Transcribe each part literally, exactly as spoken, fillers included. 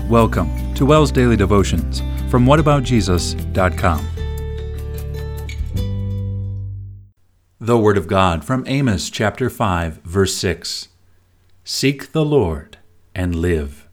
Welcome to WELS Daily Devotions from what about jesus dot com. The Word of God from Amos chapter five, verse six. Seek the Lord and live.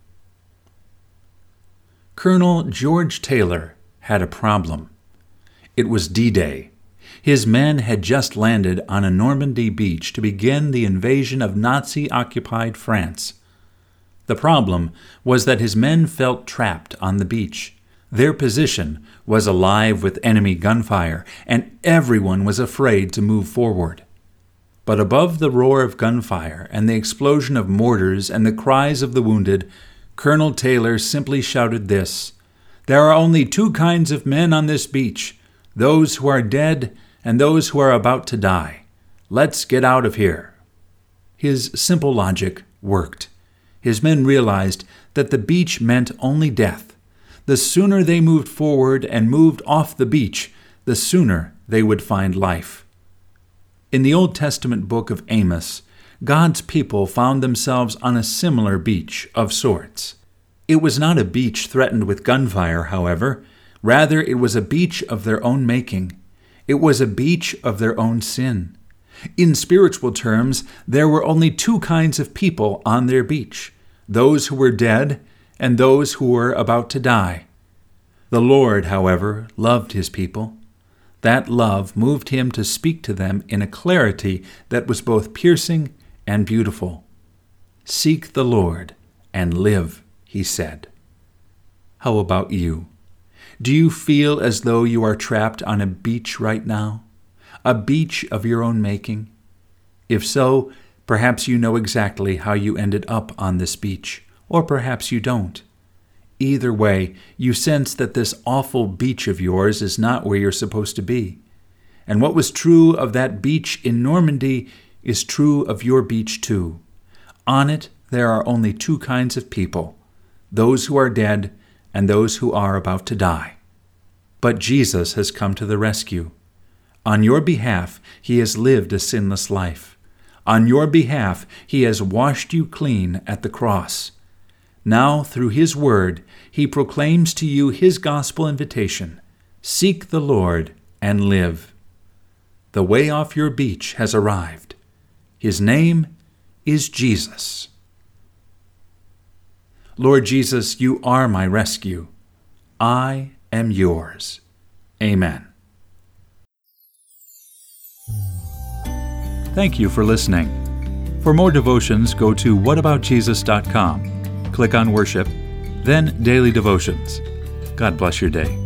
Colonel George Taylor had a problem. It was D-Day. His men had just landed on a Normandy beach to begin the invasion of Nazi-occupied France. The problem was that his men felt trapped on the beach. Their position was alive with enemy gunfire, and everyone was afraid to move forward. But above the roar of gunfire and the explosion of mortars and the cries of the wounded, Colonel Taylor simply shouted this: "There are only two kinds of men on this beach, those who are dead and those who are about to die. Let's get out of here." His simple logic worked. His men realized that the beach meant only death. The sooner they moved forward and moved off the beach, the sooner they would find life. In the Old Testament book of Amos, God's people found themselves on a similar beach of sorts. It was not a beach threatened with gunfire, however. Rather, it was a beach of their own making. It was a beach of their own sin. In spiritual terms, there were only two kinds of people on their beach: those who were dead and those who were about to die. The Lord, however, loved his people. That love moved him to speak to them in a clarity that was both piercing and beautiful. "Seek the Lord and live," he said. How about you? Do you feel as though you are trapped on a beach right now? A beach of your own making? If so, perhaps you know exactly how you ended up on this beach, or perhaps you don't. Either way, you sense that this awful beach of yours is not where you're supposed to be. And what was true of that beach in Normandy is true of your beach too. On it, there are only two kinds of people: those who are dead and those who are about to die. But Jesus has come to the rescue. On your behalf, he has lived a sinless life. On your behalf, he has washed you clean at the cross. Now, through his word, he proclaims to you his gospel invitation: seek the Lord and live. The way off your beach has arrived. His name is Jesus. Lord Jesus, you are my rescue. I am yours. Amen. Thank you for listening. For more devotions, go to what about jesus dot com. Click on Worship, then Daily Devotions. God bless your day.